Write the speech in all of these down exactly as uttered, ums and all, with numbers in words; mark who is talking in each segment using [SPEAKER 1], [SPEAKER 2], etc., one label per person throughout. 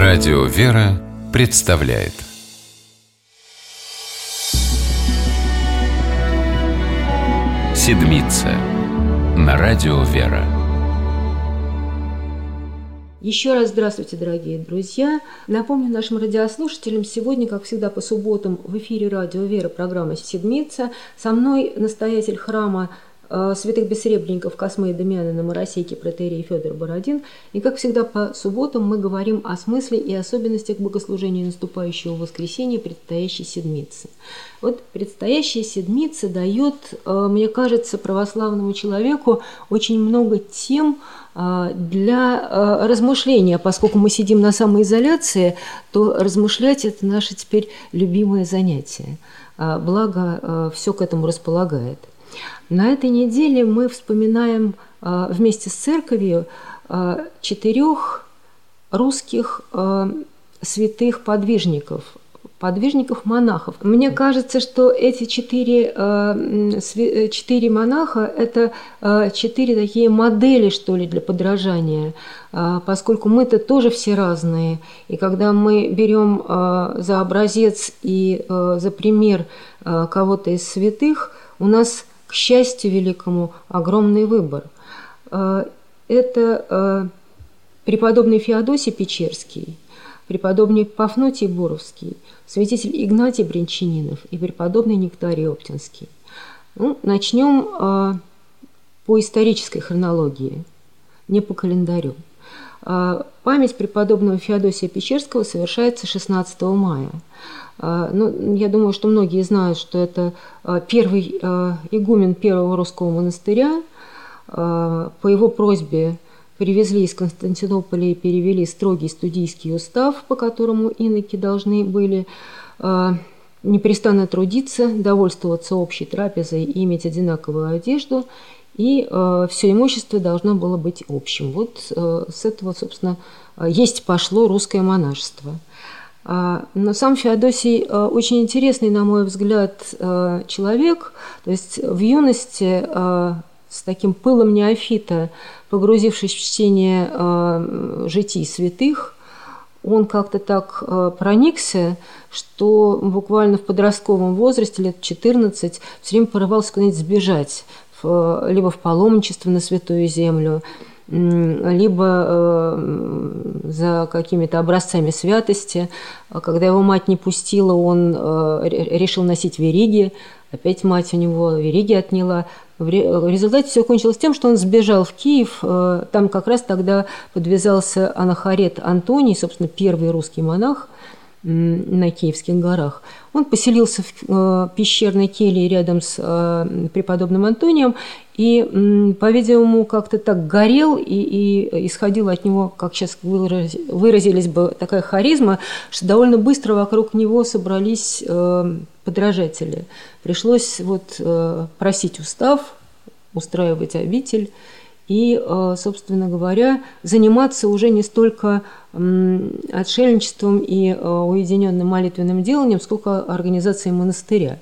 [SPEAKER 1] Радио «Вера» представляет Седмица на Радио «Вера».
[SPEAKER 2] Еще раз здравствуйте, дорогие друзья. Напомню нашим радиослушателям, сегодня, как всегда, по субботам в эфире Радио «Вера» программа «Седмица». Со мной настоятель храма святых бессребренников Космы и Дамиана на Моросейке протоиерей Федор Бородин. И, как всегда, по субботам мы говорим о смысле и особенностях богослужения наступающего воскресенья, предстоящей седмицы. Вот предстоящая седмица дает, мне кажется, православному человеку очень много тем для размышления. Поскольку мы сидим на самоизоляции, то размышлять – это наше теперь любимое занятие. Благо, все к этому располагает. На этой неделе мы вспоминаем э, вместе с церковью э, четырех русских э, святых подвижников, подвижников-монахов. Мне кажется, что эти четыре, э, сви, четыре монаха – это э, четыре такие модели, что ли, для подражания, э, поскольку мы-то тоже все разные. И когда мы берем э, за образец и э, за пример э, кого-то из святых, у нас, к счастью великому, огромный выбор. Это преподобный Феодосий Печерский, преподобный Пафнутий Боровский, святитель Игнатий Брянчанинов и преподобный Нектарий Оптинский. Ну, начнем по исторической хронологии, не по календарю. Память преподобного Феодосия Печерского совершается шестнадцатого мая. Ну, я думаю, что многие знают, что это первый игумен первого русского монастыря. По его просьбе привезли из Константинополя и перевели строгий студийский устав, по которому иноки должны были непрестанно трудиться, довольствоваться общей трапезой и иметь одинаковую одежду, и все имущество должно было быть общим. Вот с этого, собственно, есть пошло русское монашество. Но сам Феодосий очень интересный, на мой взгляд, человек. То есть в юности с таким пылом неофита, погрузившись в чтение житий святых, он как-то так проникся, что буквально в подростковом возрасте, лет четырнадцать, все время порывался куда-нибудь сбежать, либо в паломничество на Святую Землю, либо э, за какими-то образцами святости. Когда его мать не пустила, он э, решил носить вериги. Опять мать у него вериги отняла. В результате все кончилось тем, что он сбежал в Киев. Э, там как раз тогда подвязался анахарет Антоний, собственно, первый русский монах на Киевских горах. Он поселился в э, пещерной келье рядом с э, преподобным Антонием и, э, по-видимому, как-то так горел, и, и исходила от него, как сейчас выраз, выразились бы, такая харизма, что довольно быстро вокруг него собрались э, подражатели. Пришлось вот, э, просить устав, устраивать обитель и, собственно говоря, заниматься уже не столько отшельничеством и уединенным молитвенным деланием, сколько организацией монастыря.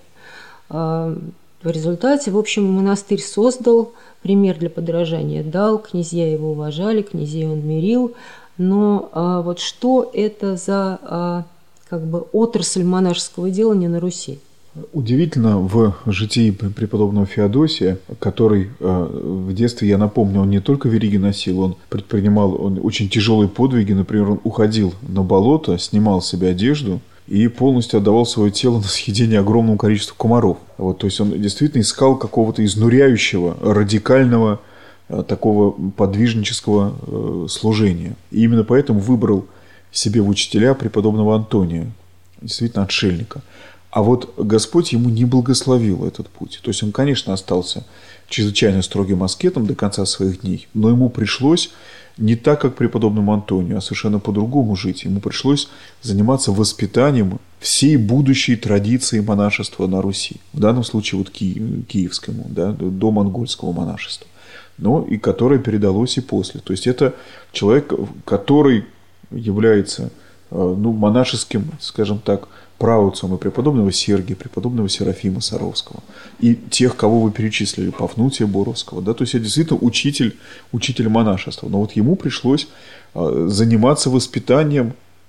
[SPEAKER 2] В результате, в общем, монастырь создал, пример для подражания дал, князья его уважали, князей он мирил, но вот что это за как бы отрасль монашеского делания на Руси?
[SPEAKER 3] Удивительно в житии преподобного Феодосия, который в детстве, я напомню, он не только вериги носил, он предпринимал он очень тяжелые подвиги. Например, он уходил на болото, снимал с себя одежду и полностью отдавал свое тело на съедение огромному количеству комаров. Вот, то есть он действительно искал какого-то изнуряющего, радикального, такого подвижнического служения. И именно поэтому выбрал себе в учителя преподобного Антония, действительно отшельника. А вот Господь ему не благословил этот путь. То есть он, конечно, остался чрезвычайно строгим аскетом до конца своих дней, но ему пришлось не так, как преподобному Антонию, а совершенно по-другому жить. Ему пришлось заниматься воспитанием всей будущей традиции монашества на Руси. В данном случае вот ки- киевскому, да, до монгольского монашества. Но и которое передалось и после. То есть это человек, который является ну, монашеским, скажем так, праотцом и преподобного Сергия, преподобного Серафима Саровского, и тех, кого вы перечислили, Пафнутия Боровского. Да? То есть, это действительно учитель, учитель монашества. Но вот ему пришлось заниматься воспитанием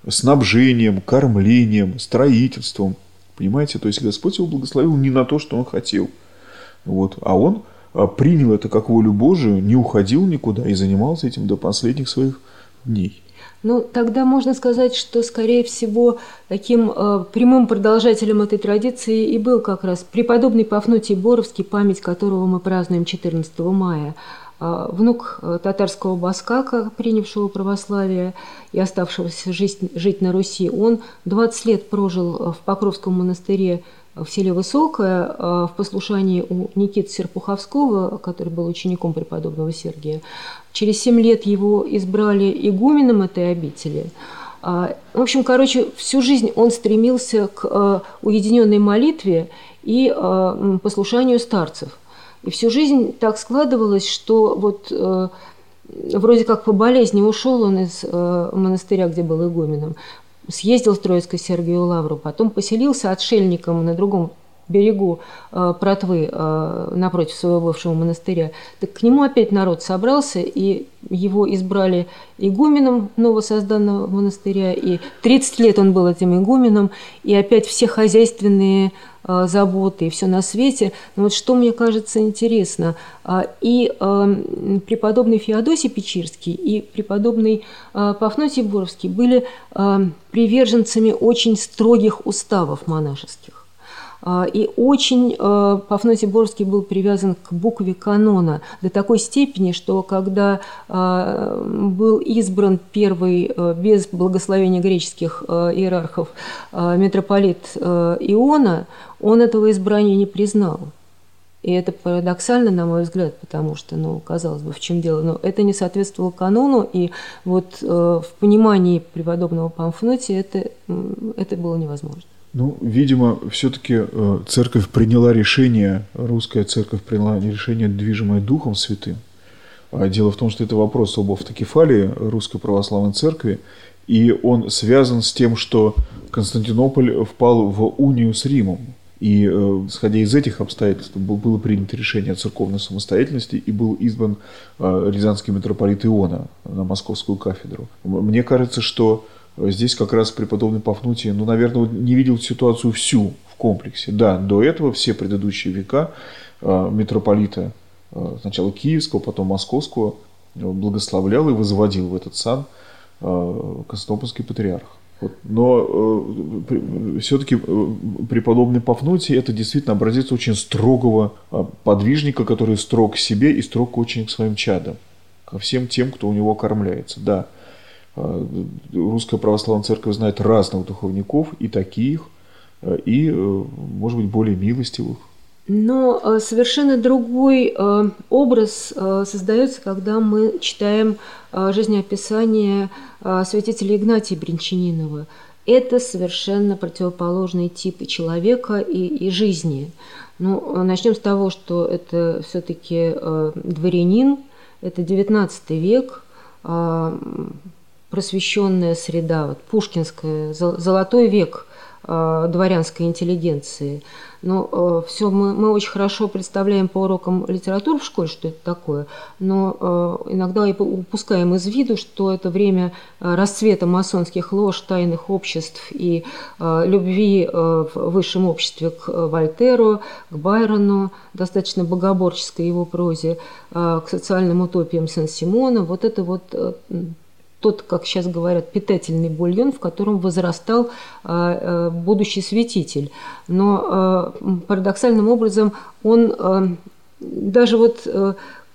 [SPEAKER 3] снабжением, кормлением, строительством. Понимаете? То есть Господь его благословил не на то, что он хотел. Вот. А он принял это как волю Божию, не уходил никуда и занимался этим до последних своих дней.
[SPEAKER 2] Ну, тогда можно сказать, что, скорее всего, таким э, прямым продолжателем этой традиции и был как раз преподобный Пафнутий Боровский, память которого мы празднуем четырнадцатого мая. Э, внук э, татарского баскака, принявшего православие и оставшегося жить, жить на Руси, он двадцать лет прожил в Покровском монастыре в селе Высокое, в послушании у Никиты Серпуховского, который был учеником преподобного Сергия. Через семь лет его избрали игуменом этой обители. В общем, короче, всю жизнь он стремился к уединенной молитве и послушанию старцев. И всю жизнь так складывалось, что вот вроде как по болезни ушел он из монастыря, где был игуменом, съездил в Троицко-Сергиеву лавру, потом поселился отшельником на другом берегу э, Протвы, э, напротив своего бывшего монастыря. Так к нему опять народ собрался, и его избрали игуменом новосозданного монастыря, и тридцать лет он был этим игуменом, и опять все хозяйственные э, заботы, и все на свете. Но вот что мне кажется интересно, э, и э, преподобный Феодосий Печерский, и преподобный э, Пафнутий Боровский были э, приверженцами очень строгих уставов монашеских. И очень Пафнутий Боровский был привязан к букве канона до такой степени, что когда был избран первый без благословения греческих иерархов митрополит Иона, он этого избрания не признал. И это парадоксально, на мой взгляд, потому что, ну, казалось бы, в чем дело, но это не соответствовало канону, и вот в понимании преподобного Пафнутия это, это было невозможно.
[SPEAKER 3] Ну, видимо, все-таки церковь приняла решение, русская церковь приняла решение, движимое Духом Святым. Дело в том, что это вопрос об автокефалии Русской Православной Церкви, и он связан с тем, что Константинополь впал в унию с Римом. И, исходя из этих обстоятельств, было принято решение о церковной самостоятельности, и был избран рязанский митрополит Иона на Московскую кафедру. Мне кажется, что здесь как раз преподобный Пафнутий, ну, наверное, не видел ситуацию всю в комплексе. Да, до этого все предыдущие века э, митрополита, э, сначала Киевского, потом Московского, э, благословлял и возводил в этот сан э, Константинопольский патриарх. Вот. Но э, все-таки э, преподобный Пафнутий – это действительно образец очень строгого э, подвижника, который строг к себе и строг очень к своим чадам, ко всем тем, кто у него кормляется. Да. Русская Православная Церковь знает разных духовников, и таких, и, может быть, более милостивых.
[SPEAKER 2] Но совершенно другой образ создается, когда мы читаем жизнеописание святителя Игнатия Брянчанинова. Это совершенно противоположные типы человека и, и жизни. Ну, начнем с того, что это все-таки дворянин, это девятнадцатый век, просвещенная среда, вот, пушкинская, золотой век э, дворянской интеллигенции. Но э, все мы, мы очень хорошо представляем по урокам литературы в школе, что это такое, но э, иногда и упускаем из виду, что это время расцвета масонских лож, тайных обществ и э, любви э, в высшем обществе к Вольтеру, к Байрону, достаточно богоборческой его прозе, э, к социальным утопиям Сен-Симона. Вот это вот э, тот, как сейчас говорят, питательный бульон, в котором возрастал э, будущий святитель. Но э, парадоксальным образом он э, даже вот, э,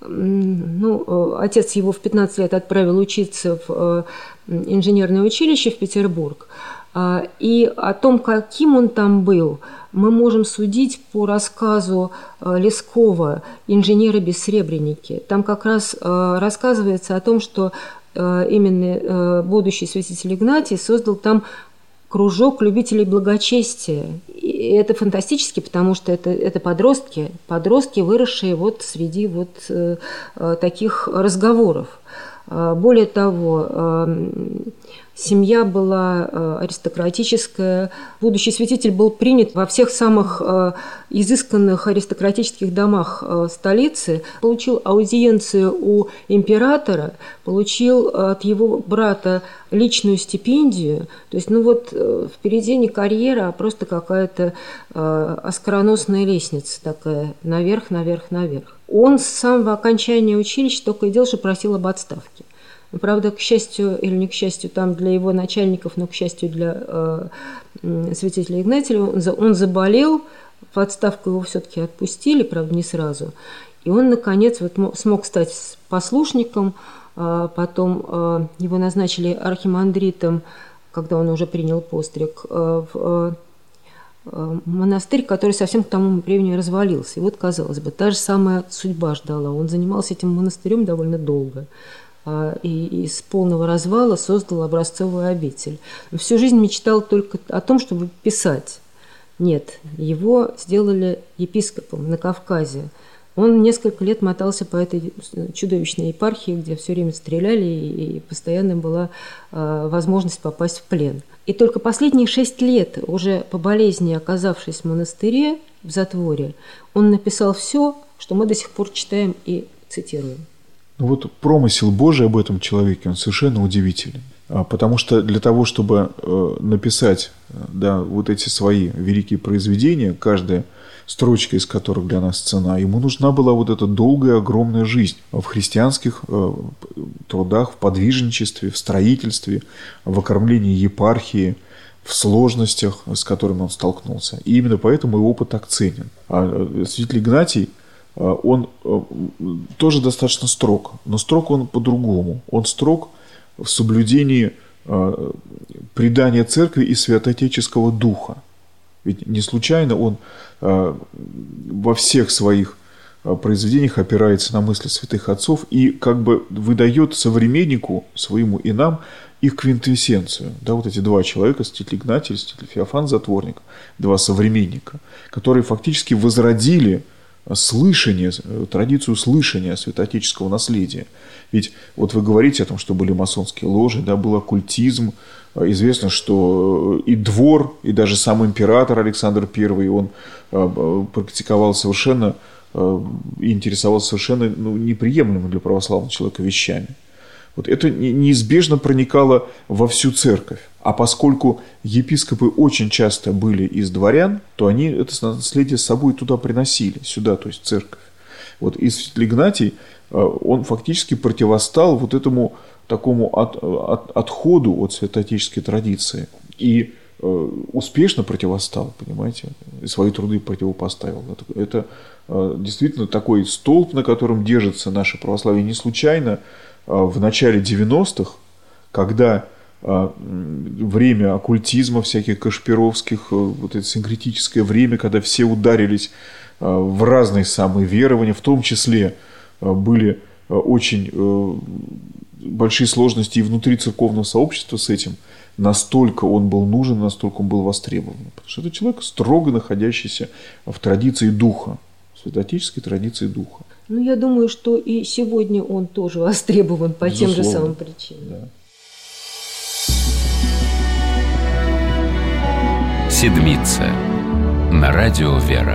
[SPEAKER 2] ну, отец его в пятнадцать лет отправил учиться в э, инженерное училище в Петербург. Э, и о том, каким он там был, мы можем судить по рассказу э, Лескова «Инженеры-бессребреники». Там как раз э, рассказывается о том, что именно будущий святитель Игнатий создал там кружок любителей благочестия. И это фантастически, потому что это, это подростки, подростки, выросшие вот среди вот таких разговоров. Более того, семья была аристократическая. Будущий святитель был принят во всех самых изысканных аристократических домах столицы, получил аудиенцию у императора, получил от его брата личную стипендию. То есть, ну вот впереди не карьера, а просто какая-то оскароносная лестница такая, наверх, наверх, наверх. Он с самого окончания училища только и делал, что просил об отставке. Но, правда, к счастью или не к счастью, там для его начальников, но, к счастью, для э, святителя Игнатия, он, он заболел, в отставку его все-таки отпустили, правда, не сразу. И он, наконец, вот смог стать послушником, э, потом э, его назначили архимандритом, когда он уже принял постриг, э, в э, монастырь, который совсем к тому времени развалился. И вот, казалось бы, та же самая судьба ждала. Он занимался этим монастырем довольно долго. И из полного развала создал образцовую обитель. Но всю жизнь мечтал только о том, чтобы писать. Нет, его сделали епископом на Кавказе. Он несколько лет мотался по этой чудовищной епархии, где все время стреляли, и постоянно была возможность попасть в плен. И только последние шесть лет, уже по болезни оказавшись в монастыре, в затворе, он написал все, что мы до сих пор читаем и цитируем.
[SPEAKER 3] Вот промысел Божий об этом человеке, он совершенно удивителен. Потому что для того, чтобы написать, да, вот эти свои великие произведения, каждая строчка из которых для нас цена, ему нужна была вот эта долгая, огромная жизнь в христианских трудах, в подвижничестве, в строительстве, в окормлении епархии, в сложностях, с которыми он столкнулся. И именно поэтому его опыт так ценен. А святитель Игнатий, он тоже достаточно строг, но строг он по-другому. Он строг в соблюдении предания церкви и святоотеческого духа. Ведь не случайно он во всех своих произведениях опирается на мысли святых отцов и как бы выдает современнику своему и нам их квинтэссенцию. Да, вот эти два человека, святитель Игнатий и святитель Феофан Затворник, два современника, которые фактически возродили слышание, традицию слышания святоотеческого наследия. Ведь вот вы говорите о том, что были масонские ложи, да, был оккультизм. Известно, что и двор, и даже сам император Александр Первый, он практиковал совершенно и интересовался совершенно, ну, неприемлемыми для православного человека вещами. Вот это неизбежно проникало во всю церковь. А поскольку епископы очень часто были из дворян, то они это наследие с собой туда приносили, сюда, то есть в церковь. Вот и святитель Игнатий, он фактически противостал вот этому такому от, от, отходу от святоотеческой традиции. И э, успешно противостал, понимаете, и свои труды противопоставил. Это, это э, действительно такой столб, на котором держится наше православие. Не случайно э, в начале девяностых, когда э, время оккультизма, всяких кашпировских, э, вот это синкретическое время, когда все ударились э, в разные самые верования, в том числе э, были э, очень... Э, большие сложности и внутри церковного сообщества с этим, настолько он был нужен, настолько он был востребован. Потому что это человек, строго находящийся в традиции духа, в святоотеческой традиции духа.
[SPEAKER 2] Ну, я думаю, что и сегодня он тоже востребован по Безусловно. Тем же самым причинам.
[SPEAKER 3] Да.
[SPEAKER 1] Седмица на радио «Вера».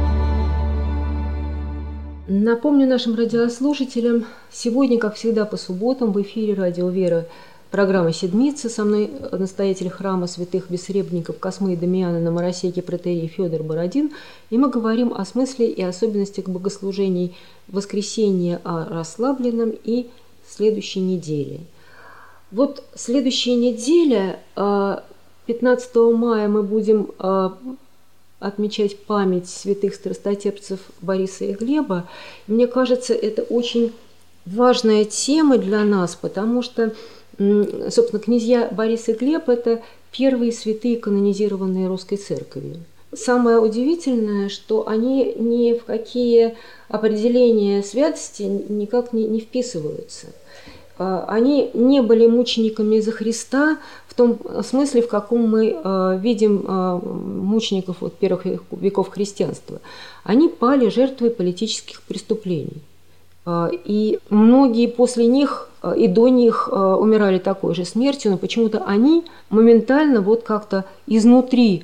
[SPEAKER 2] Напомню нашим радиослушателям, сегодня, как всегда, по субботам в эфире «Радио Вера» программа «Седмица». Со мной настоятель храма святых бессребренников Космы и Дамиана на Моросейке протоиерей Федор Бородин. И мы говорим о смысле и особенностях богослужений воскресенья, о расслабленном и следующей неделе. Вот следующая неделя, пятнадцатого мая, мы будем отмечать память святых страстотерпцев Бориса и Глеба. Мне кажется, это очень важная тема для нас, потому что, собственно, князья Борис и Глеб – это первые святые, канонизированные русской церковью. Самое удивительное, что они ни в какие определения святости никак не, не вписываются. Они не были мучениками за Христа в том смысле, в каком мы видим мучеников вот первых веков христианства. Они пали жертвой политических преступлений. И многие после них и до них умирали такой же смертью, но почему-то они моментально вот как-то изнутри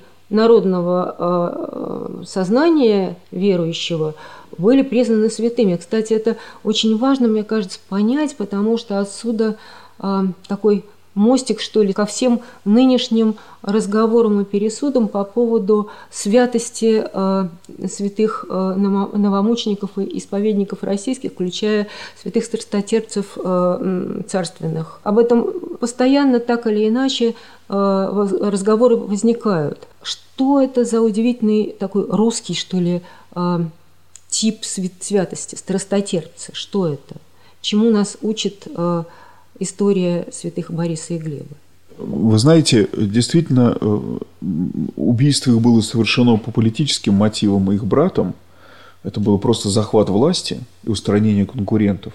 [SPEAKER 2] народного сознания верующего были признаны святыми. Кстати, это очень важно, мне кажется, понять, потому что отсюда такой мостик, что ли, ко всем нынешним разговорам и пересудам по поводу святости э, святых э, новомучеников и исповедников российских, включая святых страстотерпцев э, царственных. Об этом постоянно так или иначе э, разговоры возникают. Что это за удивительный такой русский, что ли, э, тип святости, страстотерпцы? Что это? Чему нас учит э, история святых Бориса и Глеба?
[SPEAKER 3] Вы знаете, действительно, убийство их было совершено по политическим мотивам их братом. Это был просто захват власти и устранение конкурентов.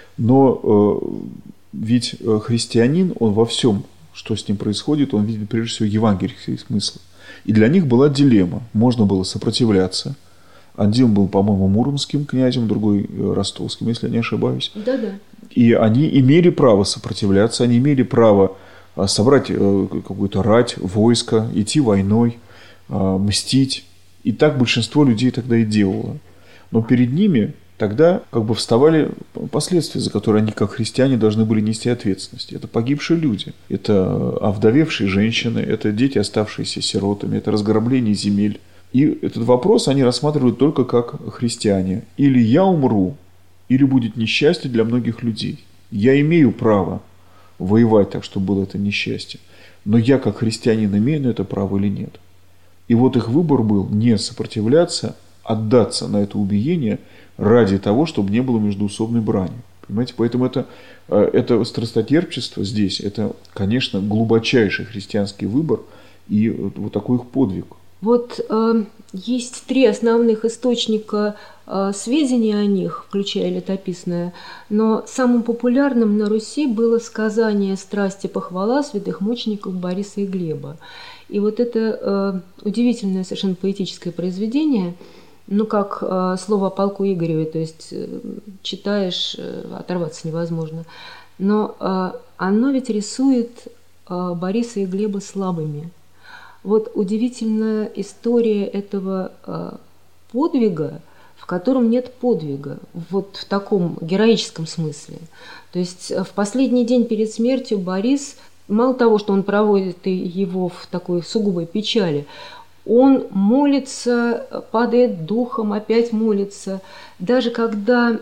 [SPEAKER 3] Но ведь христианин, он во всем, что с ним происходит, он видит прежде всего евангельский смысл. И для них была дилемма. Можно было сопротивляться. Один был, по-моему, муромским князем, другой ростовским, если я не ошибаюсь.
[SPEAKER 2] Да-да.
[SPEAKER 3] И они имели право сопротивляться, они имели право собрать какую-то рать, войско, идти войной, мстить. И так большинство людей тогда и делало. Но перед ними тогда как бы вставали последствия, за которые они, как христиане, должны были нести ответственность. Это погибшие люди, это овдовевшие женщины, это дети, оставшиеся сиротами, это разграбление земель. И этот вопрос они рассматривают только как христиане. Или я умру, или будет несчастье для многих людей. Я имею право воевать так, чтобы было это несчастье. Но я, как христианин, имею на это право или нет? И вот их выбор был не сопротивляться, отдаться на это убиение ради того, чтобы не было междоусобной брани. Понимаете? Поэтому это, это страстотерпчество здесь, это, конечно, глубочайший христианский выбор и вот такой их подвиг.
[SPEAKER 2] Вот э, есть три основных источника э, сведений о них, включая летописное, но самым популярным на Руси было сказание «Страсть и похвала святых мучеников Бориса и Глеба». И вот это э, удивительное совершенно поэтическое произведение, ну, как э, слово о полку Игореве, то есть э, читаешь, э, оторваться невозможно. Но э, оно ведь рисует э, Бориса и Глеба слабыми. Вот удивительная история этого э, подвига, в котором нет подвига, вот в таком героическом смысле. То есть в последний день перед смертью Борис, мало того, что он проводит его в такой сугубой печали, он молится, падает духом, опять молится. Даже когда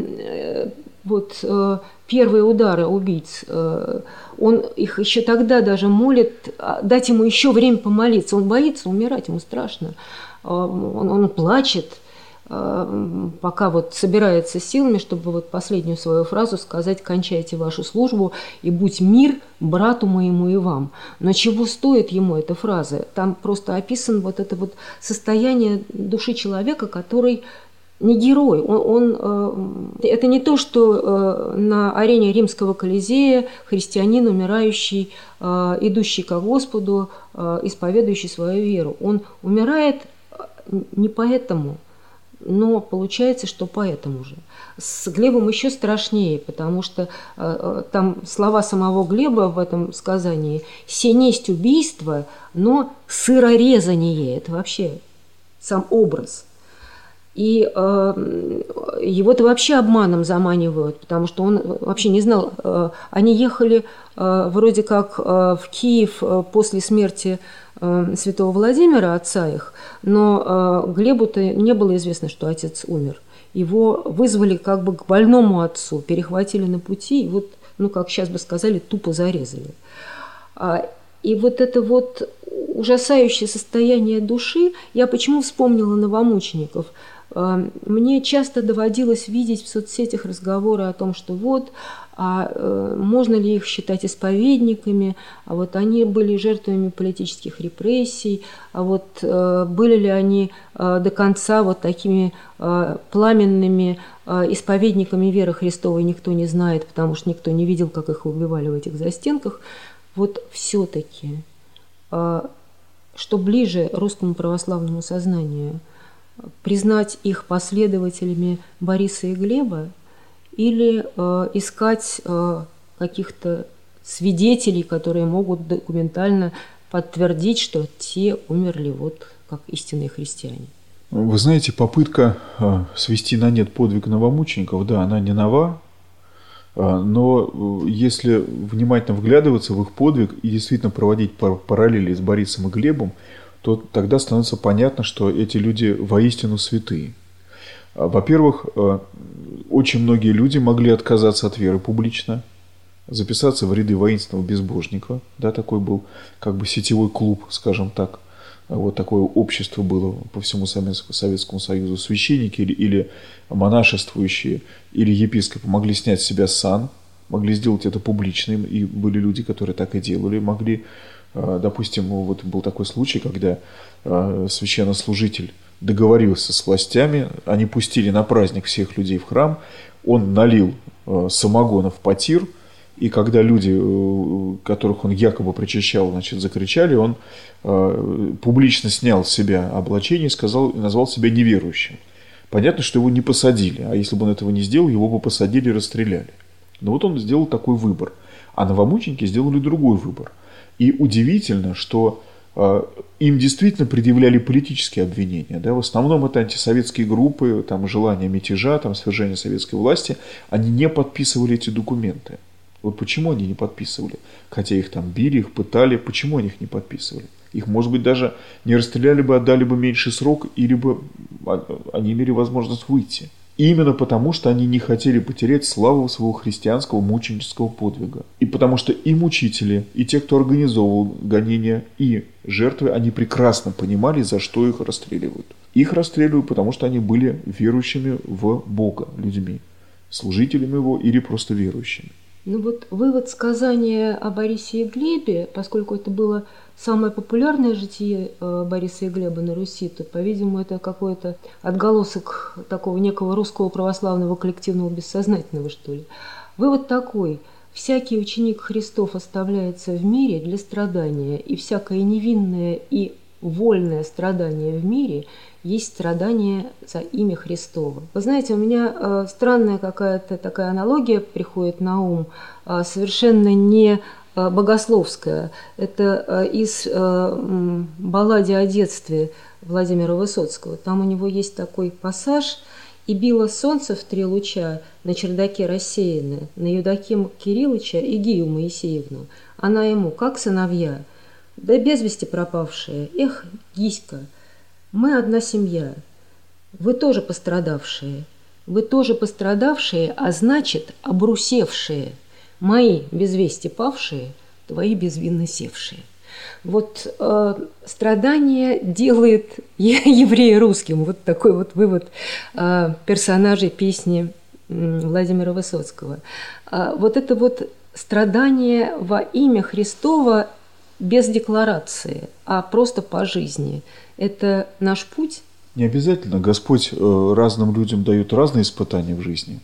[SPEAKER 2] э, вот, э, первые удары убийц, э, он их еще тогда даже молит, дать ему еще время помолиться. Он боится умирать, ему страшно. Э, он, он плачет, э, пока вот собирается силами, чтобы вот последнюю свою фразу сказать: «Кончайте вашу службу, и будь мир брату моему и вам». Но чего стоит ему эта фраза? Там просто описано вот это вот состояние души человека, который не герой. Он, он, э, это не то, что э, на арене Римского Колизея христианин, умирающий, э, идущий ко Господу, э, исповедующий свою веру. Он умирает не поэтому, но получается, что поэтому же. С Глебом еще страшнее, потому что э, там слова самого Глеба в этом сказании: «Се несть убийство, но сырорезание». Это вообще сам образ. И э, его-то вообще обманом заманивают, потому что он вообще не знал. Э, они ехали э, вроде как э, в Киев э, после смерти э, святого Владимира, отца их, но э, Глебу-то не было известно, что отец умер. Его вызвали как бы к больному отцу, перехватили на пути, и вот, ну, как сейчас бы сказали, тупо зарезали. И вот это вот ужасающее состояние души, я почему вспомнила новомучеников? Мне часто доводилось видеть в соцсетях разговоры о том, что вот, а можно ли их считать исповедниками, а вот они были жертвами политических репрессий, а вот были ли они до конца вот такими пламенными исповедниками веры Христовой, никто не знает, потому что никто не видел, как их убивали в этих застенках. Вот все-таки, что ближе русскому православному сознанию, признать их последователями Бориса и Глеба или э, искать э, каких-то свидетелей, которые могут документально подтвердить, что те умерли вот как истинные христиане.
[SPEAKER 3] Вы знаете, попытка э, свести на нет подвиг новомучеников, да, она не нова, э, но если внимательно вглядываться в их подвиг и действительно проводить параллели с Борисом и Глебом, то тогда становится понятно, что эти люди воистину святые. Во-первых, очень многие люди могли отказаться от веры публично, записаться в ряды воинственного безбожника. Да, такой был как бы сетевой клуб, скажем так. Вот такое общество было по всему Советскому Союзу. Священники или, или монашествующие, или епископы могли снять с себя сан, могли сделать это публичным, и были люди, которые так и делали, могли. Допустим, вот был такой случай, когда священнослужитель договорился с властями, они пустили на праздник всех людей в храм, он налил самогона в потир, и когда люди, которых он якобы причащал, значит, закричали, он публично снял с себя облачение и сказал, назвал себя неверующим. Понятно, что его не посадили, а если бы он этого не сделал, его бы посадили и расстреляли. Но вот он сделал такой выбор, а новомученики сделали другой выбор. И удивительно, что э, им действительно предъявляли политические обвинения. Да? В основном это антисоветские группы, там, желание мятежа, там, свержение советской власти. Они не подписывали эти документы. Вот почему они не подписывали? Хотя их там били, их пытали. Почему они их не подписывали? Их, может быть, даже не расстреляли бы, отдали бы меньший срок, или бы они имели возможность выйти. Именно потому, что они не хотели потерять славу своего христианского мученического подвига. И потому что и мучители, и те, кто организовывал гонения, и жертвы, они прекрасно понимали, за что их расстреливают. Их расстреливают, потому что они были верующими в Бога людьми, служителями Его или просто верующими.
[SPEAKER 2] Ну вот вывод сказания о Борисе и Глебе, поскольку это было самое популярное житие Бориса и Глеба на Руси, то, по-видимому, это какой-то отголосок такого некого русского православного коллективного бессознательного, что ли. Вывод такой: всякий ученик Христов оставляется в мире для страдания, и всякое невинное и вольное страдание в мире есть страдание за имя Христово. Вы знаете, у меня э, странная какая-то такая аналогия приходит на ум, э, совершенно не э, богословская. Это э, из э, баллады о детстве Владимира Высоцкого. Там у него есть такой пассаж: «И било солнце в три луча, на чердаке рассеянное, на Евдоким Кириллыча и Гию Моисеевну. Она ему, как сыновья, да без вести пропавшие. Эх, Гиська, мы одна семья. Вы тоже пострадавшие. Вы тоже пострадавшие, а значит, обрусевшие. Мои без вести павшие, твои безвинно севшие». Вот э, страдание делает еврея русским. Вот такой вот вывод э, персонажей песни э, Владимира Высоцкого. Э, вот это вот страдание во имя Христова без декларации, а просто по жизни. Это наш путь?
[SPEAKER 3] Не обязательно. Господь разным людям дает разные испытания в жизни.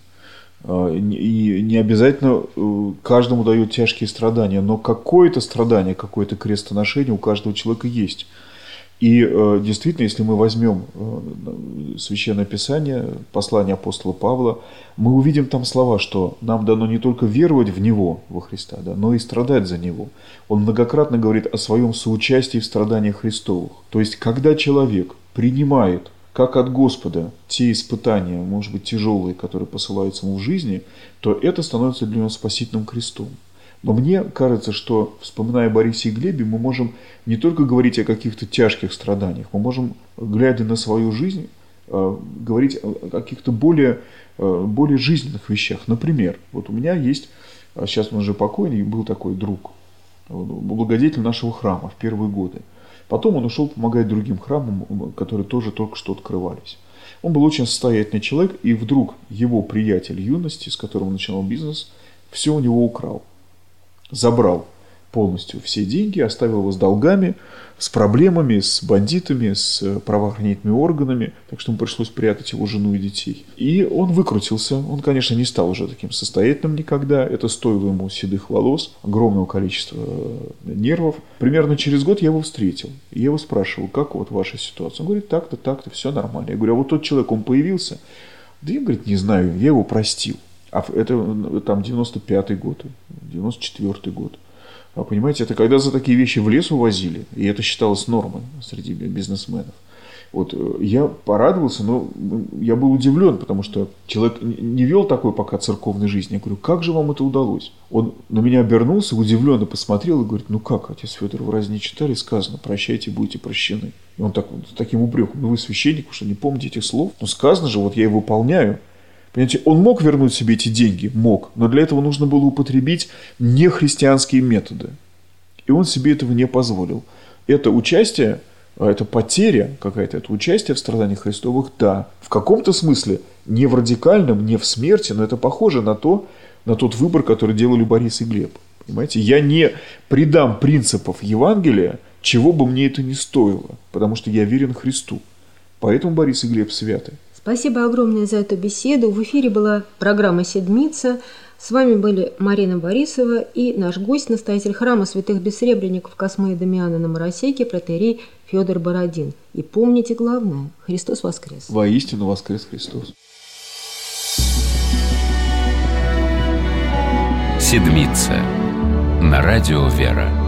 [SPEAKER 3] И не обязательно каждому дает тяжкие страдания. Но какое-то страдание, какое-то крестоношение у каждого человека есть. И действительно, если мы возьмем Священное Писание, послание апостола Павла, мы увидим там слова, что нам дано не только веровать в Него, во Христа, да, но и страдать за Него. Он многократно говорит о своем соучастии в страданиях Христовых. То есть, когда человек принимает как от Господа те испытания, может быть, тяжелые, которые посылаются ему в жизни, то это становится для него спасительным крестом. Но мне кажется, что, вспоминая Бориса и Глебе, мы можем не только говорить о каких-то тяжких страданиях, мы можем, глядя на свою жизнь, говорить о каких-то более, более жизненных вещах. Например, вот у меня есть, сейчас он уже покойный, был такой друг, благодетель нашего храма в первые годы. Потом он ушел помогать другим храмам, которые тоже только что открывались. Он был очень состоятельный человек, и вдруг его приятель юности, с которым он начинал бизнес, все у него украл. Забрал полностью все деньги, оставил его с долгами, с проблемами, с бандитами, с правоохранительными органами, так что ему пришлось прятать его жену и детей. И он выкрутился, он, конечно, не стал уже таким состоятельным никогда, это стоило ему седых волос, огромного количества нервов. Примерно через год я его встретил, и я его спрашивал, как вот ваша ситуация? Он говорит, так-то, так-то, все нормально. Я говорю, а вот тот человек, он появился? Да я, говорит, не знаю, я его простил. А это там девяносто пятый год, девяносто четвёртый год. А понимаете, это когда за такие вещи в лес увозили, и это считалось нормой среди бизнесменов. Вот я порадовался, но я был удивлен, потому что человек не вел такой пока церковной жизни. Я говорю, как же вам это удалось? Он на меня обернулся, удивленно посмотрел и говорит, ну как, отец Федор, вы разве не читали, сказано, прощайте, будете прощены. И он так, с таким упреком, ну вы священник, что не помните этих слов? Ну сказано же, вот я и выполняю. Понимаете, он мог вернуть себе эти деньги? Мог. Но для этого нужно было употребить нехристианские методы. И он себе этого не позволил. Это участие, это потеря какая-то, это участие в страданиях Христовых, да. В каком-то смысле, не в радикальном, не в смерти, но это похоже на, то, на тот выбор, который делали Борис и Глеб. Понимаете, я не предам принципов Евангелия, чего бы мне это ни стоило, потому что я верен Христу. Поэтому Борис и Глеб святы.
[SPEAKER 2] Спасибо огромное за эту беседу. В эфире была программа «Седмица». С вами были Марина Борисова и наш гость, настоятель храма святых бессребренников Космы и Дамиана на Моросейке, протоиерей Федор Бородин. И помните главное – Христос воскрес!
[SPEAKER 3] Воистину воскрес Христос!
[SPEAKER 1] «Седмица» на радио «Вера».